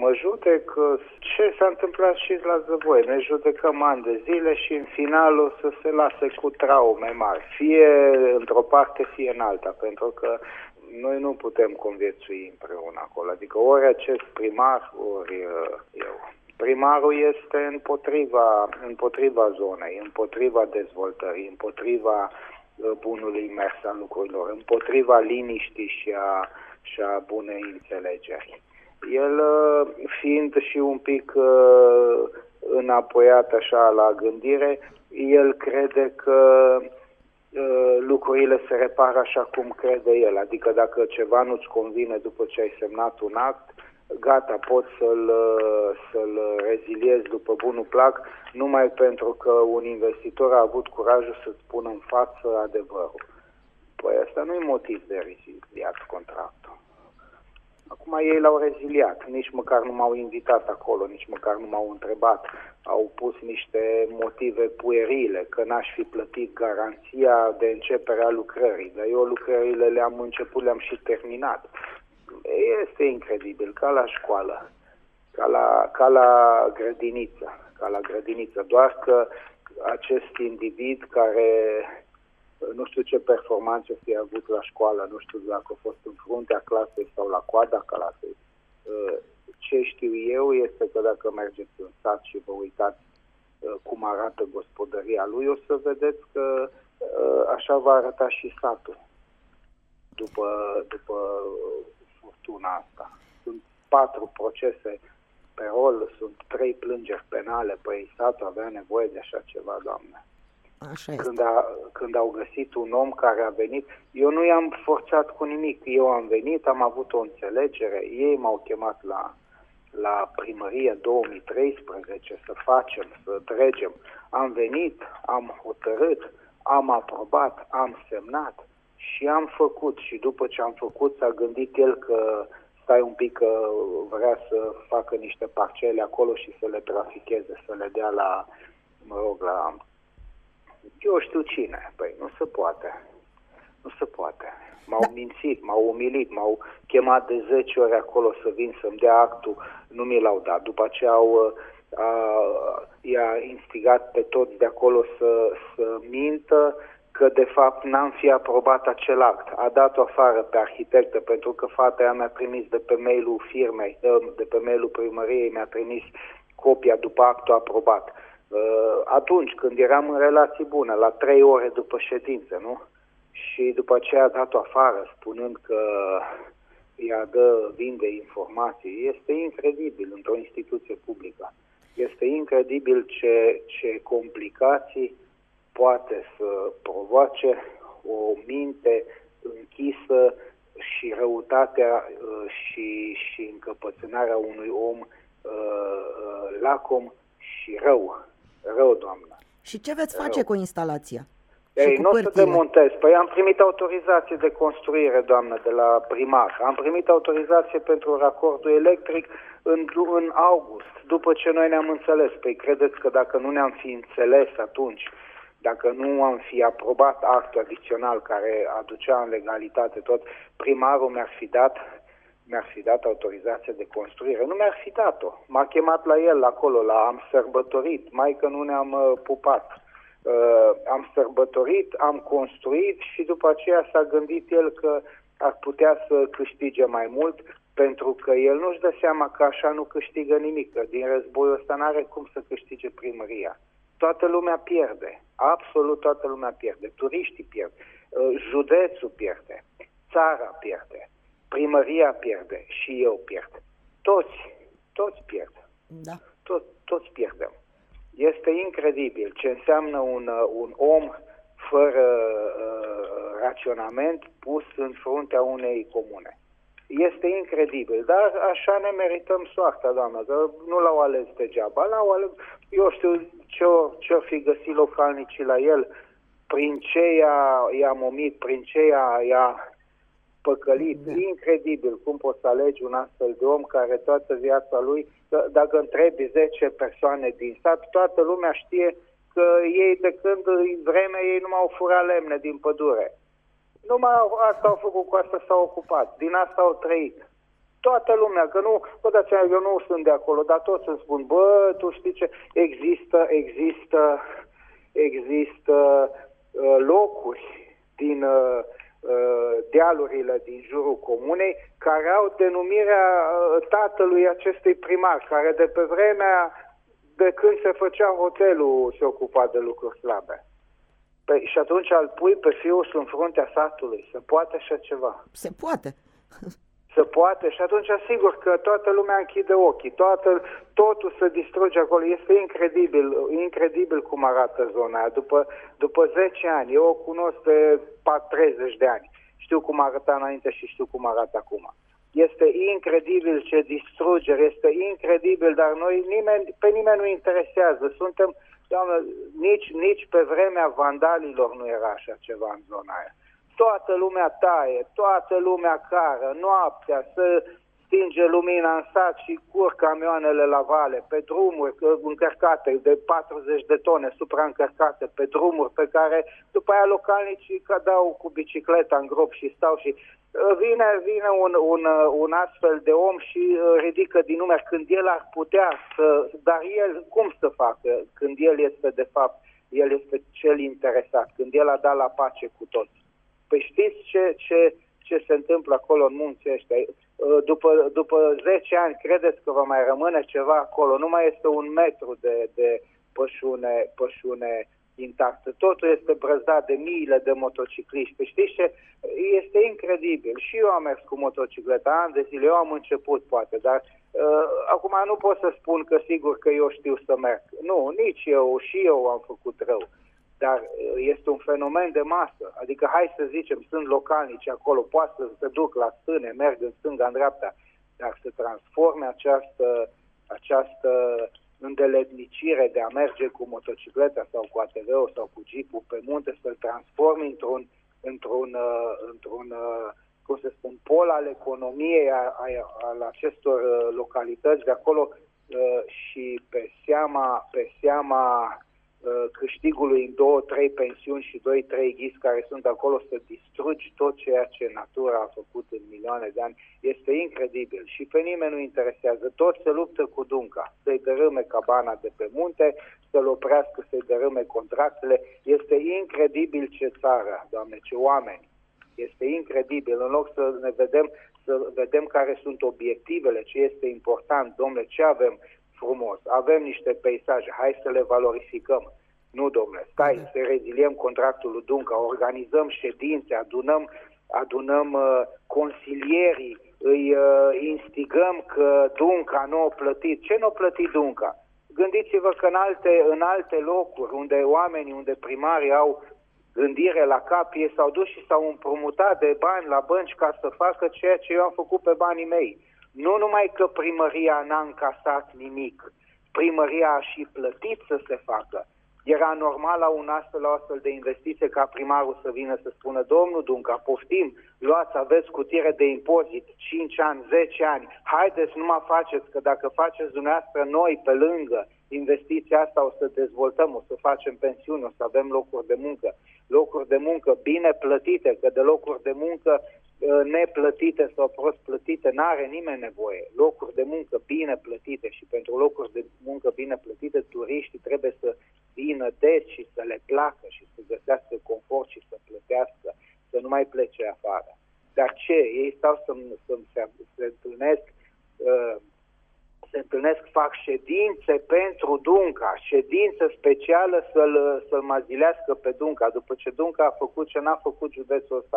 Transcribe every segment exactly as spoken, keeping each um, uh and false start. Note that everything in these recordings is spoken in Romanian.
mă judec ce s-a întâmplat și la Zăvoi. Ne judecăm ani de zile și în final o să se lase cu traume mari. Fie într-o parte, fie în alta, pentru că noi nu putem conviețui împreună acolo. Adică ori acest primar, ori eu. Primarul este împotriva, împotriva zonei, împotriva dezvoltării, împotriva bunului mers al lucrurilor, împotriva liniștii și a, și a bunei înțelegeri. El, fiind și un pic uh, înapoiat așa la gândire, el crede că uh, lucrurile se repară așa cum crede el. Adică dacă ceva nu-ți convine după ce ai semnat un act, gata, poți să-l, să-l reziliezi după bunul plac, numai pentru că un investitor a avut curajul să-ți pună în față adevărul. Păi asta nu e motiv de reziliat contractul. Acum ei l-au reziliat, nici măcar nu m-au invitat acolo, nici măcar nu m-au întrebat. Au pus niște motive puerile, că n-aș fi plătit garanția de începere a lucrării. Dar eu lucrările le-am început, le-am și terminat. Este incredibil, ca la școală, ca la, ca la grădiniță, ca la grădiniță, doar că acest individ care nu știu ce performanțe fi avut la școală, nu știu dacă a fost în fruntea clasei sau la coada clasei. Ce știu eu este că dacă mergeți în sat și vă uitați cum arată gospodăria lui, o să vedeți că așa va arăta și satul după, după furtuna asta. Sunt patru procese pe rol, sunt trei plângeri penale, păi satul avea nevoie de așa ceva, Doamne. Așa este. Când, a, când au găsit un om care a venit, eu nu i-am forțat cu nimic, eu am venit, am avut o înțelegere, ei m-au chemat la, la primărie două mii treisprezece să facem, să dregem. Am venit, am hotărât, am aprobat, am semnat și am făcut. Și după ce am făcut, s-a gândit el că stai un pic, că vrea să facă niște parcele acolo și să le traficheze, să le dea la, mă rog, la... Eu știu cine. Păi nu se poate. Nu se poate. M-au da. mințit, m-au umilit, m-au chemat de zece ori acolo să vin să-mi dea actul. Nu mi l-au dat. După aceea au, a, i-a instigat pe toți de acolo să, să mintă că de fapt n-am fi aprobat acel act. A dat-o afară pe arhitectă pentru că fata aia mi-a trimis de pe mail-ul firmei, de pe mail-ul primăriei, mi-a trimis copia după actul aprobat. Atunci, când eram în relații bune, la trei ore după ședință, nu? Și după aceea a dat-o afară, spunând că ea dă, vinde informații. Este incredibil într-o instituție publică. Este incredibil ce, ce complicații poate să provoace o minte închisă și răutatea și, și încăpățânarea unui om uh, lacom și rău. Rău, doamnă. Și ce veți face rău. cu instalația? Ei, nu o să demontez. Păi am primit autorizație de construire, doamnă, de la primar. Am primit autorizație pentru racordul electric în, în august, după ce noi ne-am înțeles. Păi credeți că dacă nu ne-am fi înțeles atunci, dacă nu am fi aprobat actul adițional care aducea în legalitate tot, primarul mi-ar fi dat mi-ar fi dat autorizație de construire. Nu mi-ar fi dat-o. M-a chemat la el acolo, la am sărbătorit, mai că nu ne-am uh, pupat. Uh, am sărbătorit, am construit și după aceea s-a gândit el că ar putea să câștige mai mult, pentru că el nu-și dă seama că așa nu câștigă nimic, că din războiul ăsta n-are cum să câștige primăria. Toată lumea pierde, absolut toată lumea pierde, turiștii pierd, uh, județul pierde, țara pierde, primăria pierde și eu pierd. Toți, toți pierd. Da. Tot, toți pierdem. Este incredibil ce înseamnă un, un om fără uh, raționament pus în fruntea unei comune. Este incredibil, dar așa ne merităm soarta, doamnă, că nu l-au ales degeaba, l-au ales, eu știu ce-o, ce-o fi găsit localnicii la el, prin ce i-a, i-a momit, prin ce i-a, i-a păcălit. Da. Incredibil cum poți să alegi un astfel de om care toată viața lui, dacă întrebi zece persoane din sat, toată lumea știe că ei de când în vreme ei nu m-au furat lemne din pădure. Numai asta au făcut, cu asta s-au ocupat. Din asta au trăit. Toată lumea, că nu, bă, dați seama, eu nu sunt de acolo, dar toți îmi spun, bă, tu știi ce, există, există, există uh, locuri din uh, uh, dealurile din jurul comunei care au denumirea uh, tatălui acestui primar, care de pe vremea de când se făcea hotelul se ocupa de lucruri slabe. Păi, și atunci îl pui pe fiul în fruntea satului. Se poate așa ceva? Se poate. Se poate și atunci sigur că toată lumea închide ochii, toată, totul se distruge acolo. Este incredibil, incredibil cum arată zona aia. După, după zece ani, eu o cunosc de treizeci de ani. Știu cum arăta înainte și știu cum arată acum. Este incredibil ce distrugere, este incredibil, dar noi nimeni, pe nimeni nu interesează. Suntem, doamnă, nici, nici pe vremea vandalilor nu era așa ceva în zona aia. Toată lumea taie, toată lumea cară, noaptea, să stinge lumina în sat și cur camioanele la vale, pe drumuri încărcate de patruzeci de tone, supraîncărcate, pe drumuri pe care după aia localnicii dau cu bicicleta în grop și stau și vine, vine un, un, un astfel de om și ridică din numeri când el ar putea să, dar el cum să facă când el este de fapt, el este cel interesat, când el a dat la pace cu toți. Păi știți ce, ce, ce se întâmplă acolo în munții ăștia? După, după zece ani, credeți că va mai rămâne ceva acolo? Nu mai este un metru de, de pășune, pășune intactă. Totul este brăzdat de miile de motocicliști. Păi știți ce? Este incredibil. Și eu am mers cu motocicleta ani de zile. Eu am început, poate, dar uh, acum nu pot să spun că sigur că eu știu să merg. Nu, nici eu, și eu am făcut rău. Dar este un fenomen de masă. Adică, hai să zicem, sunt localnici acolo, poate să se duc la stâne, merg în stânga, în dreapta, dar să transforme această, această îndeletnicire de a merge cu motocicleta sau cu A T V-ul sau cu jeepul pe munte, să-l transforme într-un, într-un, într-un, cum să spun, pol al economiei a, a, al acestor localități de acolo și pe seama, pe seama câștigului în două, trei pensiuni și doi, trei ghizi care sunt acolo, să distrugi tot ceea ce natura a făcut în milioane de ani. Este incredibil și pe nimeni nu interesează. Toți se luptă cu Dunca, să-i dărâme cabana de pe munte, să-l oprească, să-i dărâme contractele. Este incredibil ce țară, Doamne, ce oameni. Este incredibil. În loc să ne vedem, să vedem care sunt obiectivele, ce este important, domnule, ce avem frumos. Avem niște peisaje, hai să le valorificăm. Nu, domnule, stai, să reziliem contractul lui Dunca, organizăm ședințe, adunăm, adunăm uh, consilierii, îi uh, instigăm că Dunca nu a plătit. Ce nu a plătit Dunca? Gândiți-vă că în alte, în alte locuri, unde oamenii, unde primarii au gândire la cap, ei s-au dus și s-au împrumutat de bani la bănci ca să facă ceea ce eu am făcut pe banii mei. Nu numai că primăria n-a încasat nimic, primăria a și plătit să se facă. Era normal la un astfel, la o astfel de investiție ca primarul să vină să spună: domnul Dunca, poftim, luați, aveți scutire de impozit, cinci ani, zece ani, haideți, nu mă faceți, că dacă faceți dumneavoastră, noi pe lângă investiția asta o să dezvoltăm, o să facem pensiuni, o să avem locuri de muncă, locuri de muncă bine plătite, că de locuri de muncă neplătite sau prost plătite n-are nimeni nevoie. Locuri de muncă bine plătite și pentru locuri de muncă bine plătite turiștii trebuie să vină deci și să le placă și să găsească confort și să plătească, să nu mai plece afară. Dar ce? Ei stau să-mi, să-mi se, se întâlnesc uh, se întâlnesc, fac ședințe pentru Dunca, ședință specială să-l, să-l mazilească pe Dunca, după ce Dunca a făcut ce n-a făcut județul ăsta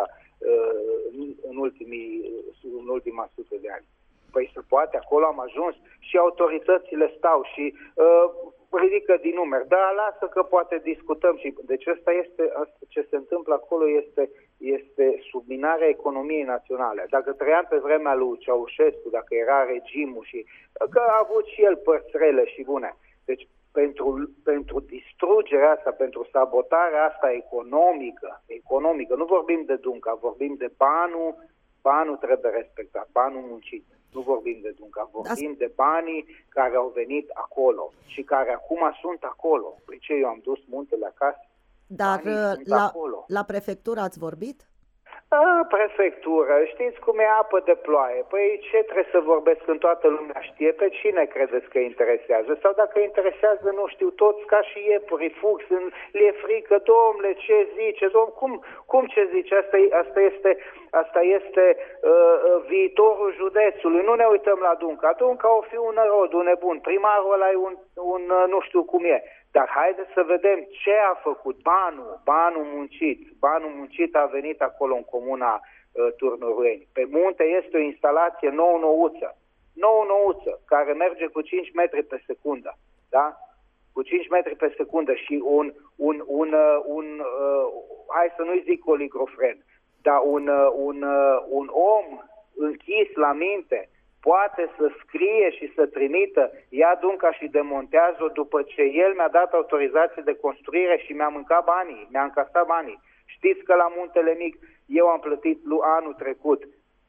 uh, în, ultimii, în ultima sută de ani. Păi se poate, acolo am ajuns și autoritățile stau și uh, ridică din numeri. Dar lasă că poate discutăm și deci asta este, asta, ce se întâmplă acolo este, este subminarea economiei naționale. Dacă trăiam pe vremea lui Ceaușescu, dacă era regimul și că a avut și el părți rele și bune. Deci pentru, pentru distrugerea asta, pentru sabotarea asta economică, economică, nu vorbim de Dunca, vorbim de banul, banul trebuie respectat, banul muncit. Nu vorbim de Dunca, vorbim de banii care au venit acolo și care acum sunt acolo. Păi ce, eu am dus muntele acasă? Dar la, la prefectură ați vorbit? A, prefectură, știți cum e apă de ploaie. Păi ce trebuie să vorbesc când toată lumea știe? Pe cine credeți că interesează? Sau dacă interesează, nu știu, toți ca și iepuri, fug, le e frică, domnule, ce zice, domn, cum, cum ce zice? Asta, asta este, asta este uh, viitorul județului. Nu ne uităm la Dunca. Dunca o fi un nărod, un nebun. Primarul ăla e un, un uh, nu știu cum e. Dar haideți să vedem ce a făcut banul, banul muncit. Banul muncit a venit acolo în comuna uh, Turnurueni. Pe munte este o instalație nou-nouță, nou-nouță, care merge cu cinci metri pe secundă, da? Cu cinci metri pe secundă și un, un, un, uh, un uh, hai să nu-i zic oligofren, dar un, uh, un, uh, un om închis la minte poate să scrie și să trimită, ia Dunca și demontează-o după ce el mi-a dat autorizație de construire și mi-a mâncat banii, mi-a încasat banii. Știți că la Muntele Mic eu am plătit anul trecut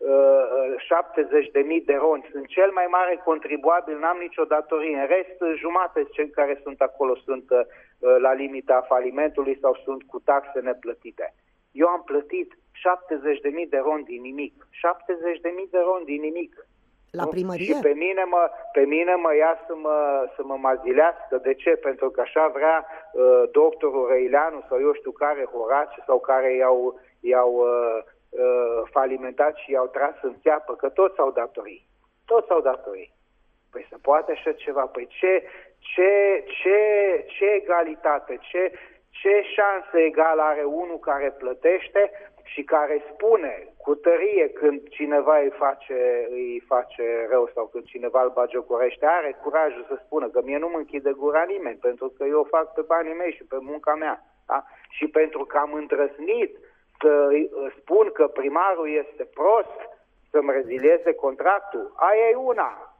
uh, șaptezeci de mii de roni. Sunt cel mai mare contribuabil, n-am nicio datorie. În rest, jumate cei care sunt acolo sunt uh, la limita falimentului sau sunt cu taxe neplătite. Eu am plătit șaptezeci de mii de roni din nimic. șaptezeci de mii de roni din nimic. La primărie? Și pe mine mă, pe mine mă ia să mă, să mă mazilească. De ce? Pentru că așa vrea uh, doctorul Răileanu sau eu știu care, Horace, sau care i-au, i-au uh, uh, falimentat și i-au tras în țeapă, că toți au datorii. Toți au datorii. Păi se poate așa ceva? Păi ce, ce, ce, ce egalitate, ce, ce șansă egală are unul care plătește și care spune cu tărie când cineva îi face, îi face rău sau când cineva îl bagiocorește, are curajul să spună că mie nu mă închide gura nimeni, pentru că eu o fac pe banii mei și pe munca mea. Da? Și pentru că am îndrăznit să spun că primarul este prost, să-mi rezilieze contractul, aia e una.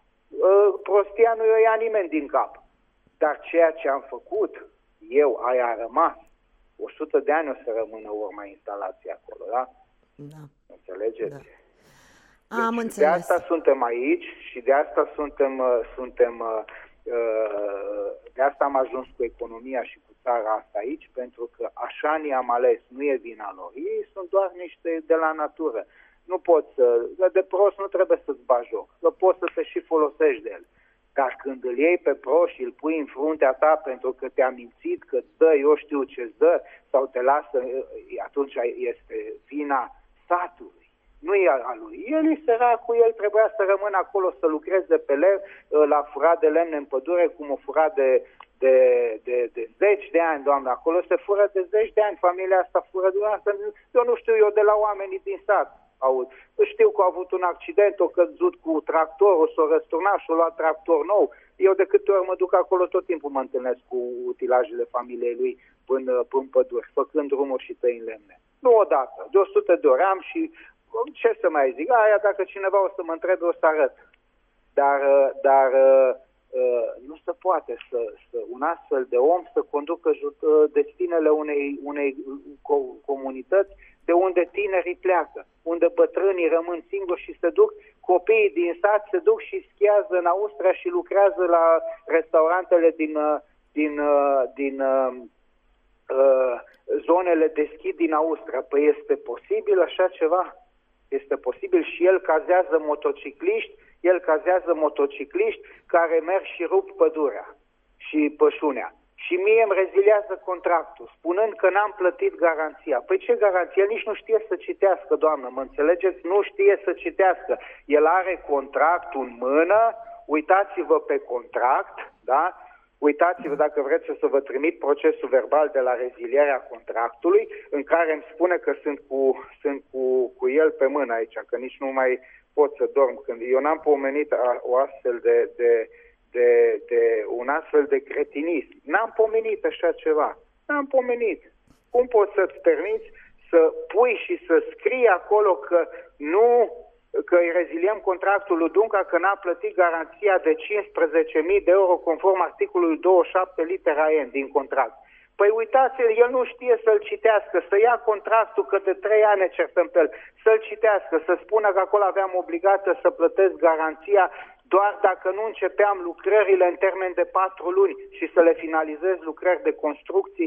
Prostia nu o ia nimeni din cap. Dar ceea ce am făcut, eu, aia a rămas. o sută de ani o să rămână urma instalației acolo, da? Da. Înțelegeți? Da. Deci, Am de înțeles. asta suntem aici și de asta suntem, suntem de asta am ajuns cu economia și cu țara asta aici, pentru că așa ne-am ales, nu e vina lor. Ei sunt doar niște de la natură. Nu poți să, de prost nu trebuie să-ți bagi joc, că poți să te și folosești de el. Dar când îl iei pe prost și îl pui în fruntea ta pentru că te-a mințit că îți dă, eu știu ce-ți dă, sau te lasă, atunci este vina satului. Nu e a lui. El e săracul, el trebuia să rămână acolo să lucreze pe lemn, la furat de lemne în pădure, cum o fura de, de, de, de zeci de ani, doamne. Acolo se fură de zeci de ani, familia asta fură de asta. Eu nu știu, eu de la oamenii din sat aud. Știu că a avut un accident, o căzut cu tractorul, s-o răsturnat și-o luat tractor nou. Eu de câte ori mă duc acolo, tot timpul mă întâlnesc cu utilajele familiei lui până în păduri, făcând drumuri și tăi în lemne. Nu odată, de o sută de ori am și ce să mai zic? Aia, dacă cineva o să mă întrebe, o să arăt. Dar, dar nu se poate să, să un astfel de om să conducă destinele unei, unei comunități de unde tinerii pleacă, unde bătrânii rămân singuri și se duc, copiii din sat se duc și schiază în Austria și lucrează la restaurantele din, din, din uh, zonele deschid din Austria. Păi este posibil așa ceva? Este posibil și el cazează motocicliști, el cazează motocicliști care merg și rup pădurea și pășunea. Și mie îmi reziliază contractul, spunând că n-am plătit garanția. Păi ce garanție? El nici nu știe să citească, doamnă, mă înțelegeți? Nu știe să citească. El are contractul în mână, uitați-vă pe contract, da? Uitați-vă dacă vreți să vă trimit procesul verbal de la rezilierea contractului, în care îmi spune că sunt cu, sunt cu, cu el pe mână aici, că nici nu mai pot să dorm. Când eu n-am pomenit o astfel de... de De, de un astfel de cretinism. N-am pomenit așa ceva. N-am pomenit. Cum poți să-ți permiți să pui și să scrii acolo că nu, că îi reziliem contractul lui Dunca, că n-a plătit garanția de cincisprezece mii de euro conform articolului douăzeci și șapte litera N din contract. Păi uitați-l, el nu știe să-l citească, să ia contractul, că de trei ani ne certăm pe el, să-l citească, să spună că acolo aveam obligația să plătesc garanția doar dacă nu începeam lucrările în termen de patru luni și să le finalizez lucrări de construcții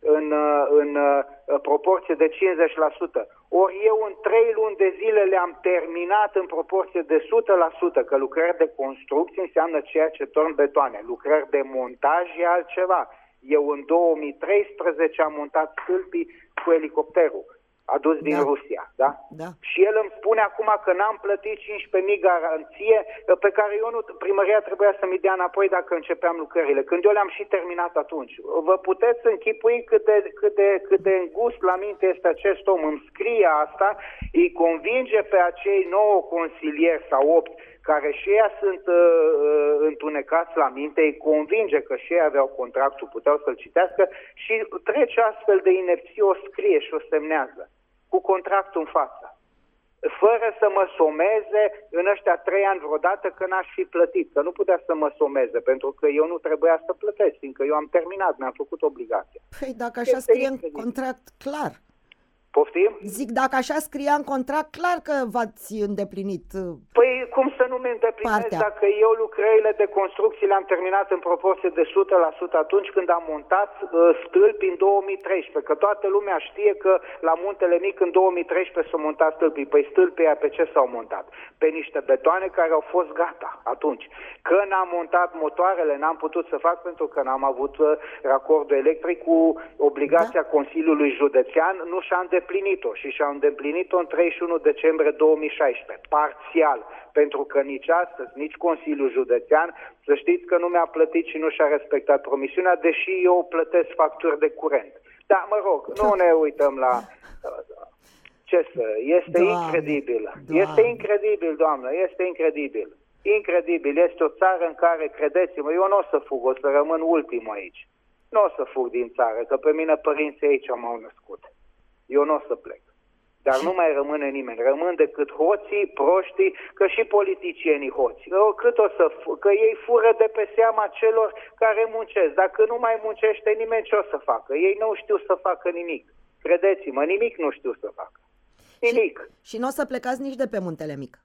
în, în, în proporție de cincizeci la sută. Ori eu în trei luni de zile le-am terminat în proporție de o sută la sută, că lucrări de construcție înseamnă ceea ce torn betoane. Lucrări de montaj e altceva. Eu în două mii treisprezece am montat stâlpii cu elicopterul adus din da. Rusia, da? Da. Și el îmi spune acum că n-am plătit cincisprezece mii garanție pe care eu nu, primăria trebuia să mi dea înapoi dacă începeam lucrările. Când eu le-am și terminat atunci. Vă puteți închipui cât de, cât de, cât de îngust la minte este acest om. Îmi scrie asta, îi convinge pe acei nouă consilieri sau opt care și ei sunt uh, întunecați la minte, îi convinge că și ei aveau contractul, puteau să-l citească și trece astfel de inerție, o scrie și o semnează cu contractul în față, fără să mă someze în ăștia trei ani vreodată că n-aș fi plătit, că nu putea să mă someze, pentru că eu nu trebuia să plătesc, fiindcă eu am terminat, mi-am făcut obligația. Păi dacă așa Este scrie în incredibil. Contract, clar. Poftim? Zic, dacă așa scria în contract, clar că v-ați îndeplinit. Păi cum să nu mi îndeplinesc partea. Dacă eu lucrările de construcții le-am terminat în proporție de o sută la sută atunci când am montat uh, stâlpi în două mii treisprezece, că toată lumea știe că la Muntele Mic în două mii treisprezece s-au montat stâlpii. Păi stâlpii aia pe ce s-au montat? Pe niște betoane care au fost gata atunci. Că n-am montat motoarele, n-am putut să fac pentru că n-am avut uh, racordul electric cu obligația da. Consiliului Județean, nu și-a îndeplinit-o și și-a îndeplinit-o în treizeci și unu decembrie două mii șaisprezece, parțial, pentru că nici astăzi, nici Consiliul Județean, să știți că nu mi-a plătit și nu și-a respectat promisiunea, deși eu plătesc facturi de curent. Da, mă rog, nu ne uităm la... Ce să... Este Doamne, incredibil. Doamne. Este incredibil, doamnă, este incredibil. Incredibil. Este o țară în care, credeți-mă, eu nu o să fug, o să rămân ultimul aici. Nu o să fug din țară, că pe mine părinții aici m-au născut. Eu nu o să plec. Dar nu mai rămâne nimeni. Rămân decât hoții, proștii, că și politicienii hoți. Cât o să fu- că ei fură de pe seama celor care muncesc. Dacă nu mai muncește nimeni, ce o să facă? Ei nu știu să facă nimic. Credeți-mă, nimic nu știu să facă. Nimic. Și, și nu o să plecați nici de pe Muntele Mic.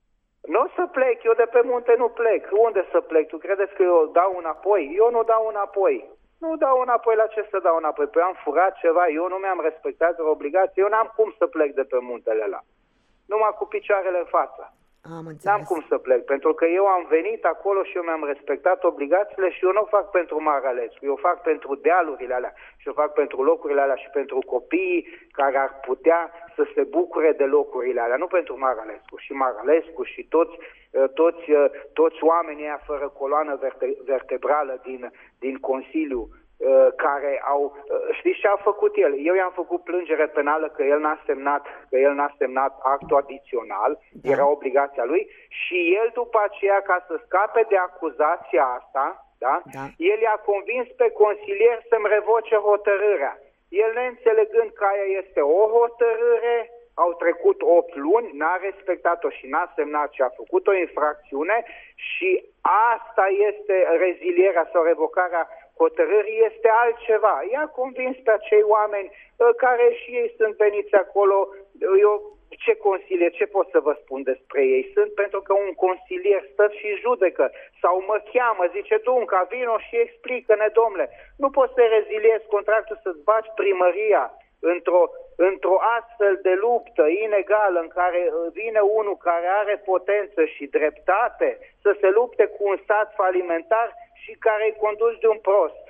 Nu o să plec, eu de pe munte nu plec. Unde să plec? Tu credeți că eu dau înapoi? Eu nu dau înapoi. Nu dau înapoi, la ce să dau înapoi? Păi am furat ceva, eu nu mi-am respectat o obligație, eu n-am cum să plec de pe muntele ăla. Numai cu picioarele în față. Am înțeles. N-am cum să plec, pentru că eu am venit acolo și eu mi-am respectat obligațiile și eu nu o fac pentru Maralescu, eu o fac pentru dealurile alea și o fac pentru locurile alea și pentru copiii care ar putea să se bucure de locurile alea, nu pentru Maralescu. Și Maralescu și toți, toți, toți oamenii aia fără coloană verte, vertebrală din, din Consiliu, care au, știți ce a făcut el? Eu i-am făcut plângere penală că el n-a semnat, că el n-a semnat actul adițional, da. Era obligația lui și el după aceea, ca să scape de acuzația asta, da? Da. El i-a convins pe consilier să-mi revoce hotărârea. El neînțelegând că aia este o hotărâre, au trecut opt luni, n-a respectat-o și n-a semnat și a făcut o infracțiune și asta este rezilierea sau revocarea hotărârii, este altceva. I-a convins pe acei oameni care și ei sunt veniți acolo. Eu ce consilier, ce pot să vă spun despre ei? Sunt pentru că un consilier stă și judecă sau mă cheamă, zice Dunca, vino și explică-ne, domnule. Nu poți să reziliezi contractul, să-ți bagi primăria într-o, într-o astfel de luptă inegală în care vine unul care are potență și dreptate să se lupte cu un stat falimentar și care e condus de un prost.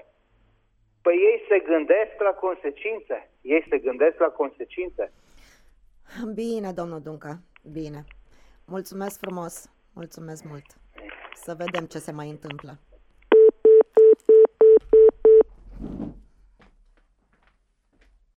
Păi ei se gândesc la consecințe. Ei se gândesc la consecințe. Bine, domnul Dunca, bine. Mulțumesc frumos, mulțumesc mult. Să vedem ce se mai întâmplă.